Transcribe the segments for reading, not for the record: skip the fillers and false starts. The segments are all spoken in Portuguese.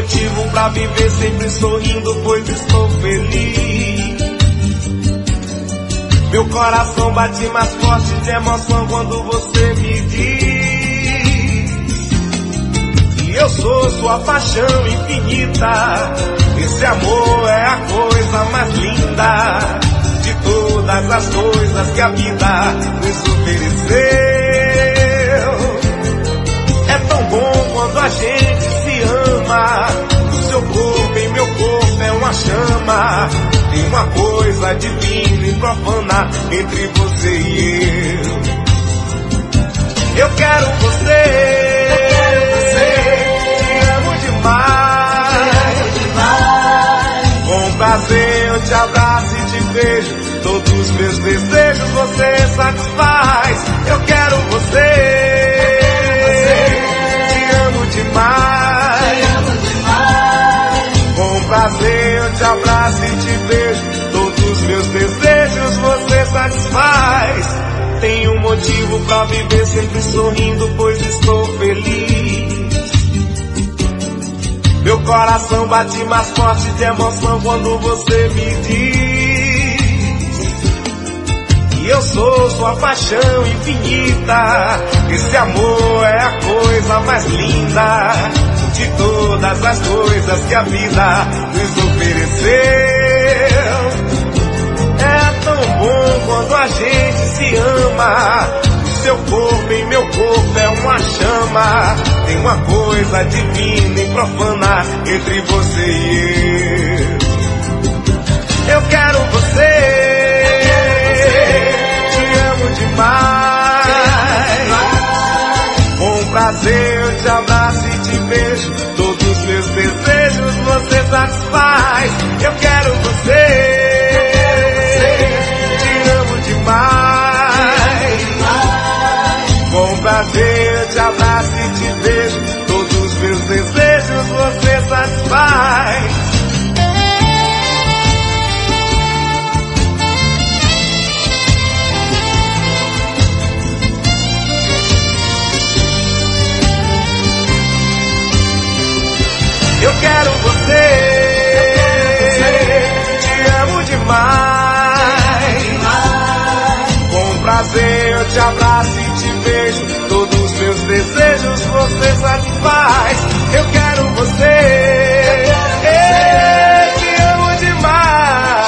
motivo pra viver sempre sorrindo, pois estou feliz. Meu coração bate mais forte de emoção quando você me diz que eu sou sua paixão infinita. Esse amor é a coisa mais linda de todas as coisas que a vida nos ofereceu. É tão bom quando a gente se ama. O seu corpo em meu corpo é uma chama. Tem uma coisa divina e profana entre você e eu. Eu quero você, te amo demais. Com prazer eu te abraço e te beijo. Todos os meus desejos você satisfaz. Eu quero você, te amo demais. Com prazer eu te abraço e te beijo. Todos os meus desejos você satisfaz. Tenho um motivo pra viver sempre sorrindo, pois estou feliz. Meu coração bate mais forte de emoção quando você me diz que eu sou sua paixão infinita. Esse amor é a coisa mais linda de todas as coisas que a vida nos ofereceu. É tão bom quando a gente se ama. O seu corpo em meu corpo é uma chama. Tem uma coisa divina e profana entre você e eu. Eu quero você, te amo demais. Com prazer eu te abraço e te beijo. Todos os meus desejos você satisfaz. Eu quero você, te amo demais. Com prazer eu te abraço e te beijo. Todos os meus desejos você satisfaz. Eu quero você, te amo demais. Com prazer eu te abraço e te beijo. Todos os meus desejos você satisfaz. Eu quero você, te amo demais.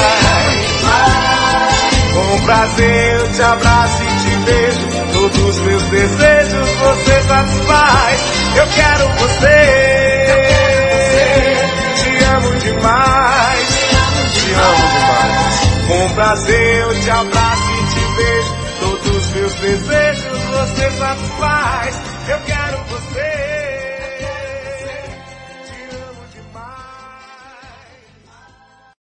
Com prazer eu te abraço e te beijo. Todos os meus desejos você satisfaz. Eu quero você, te amo demais, te amo demais. Com prazer eu te abraço e te beijo. Todos os meus desejos você satisfaz.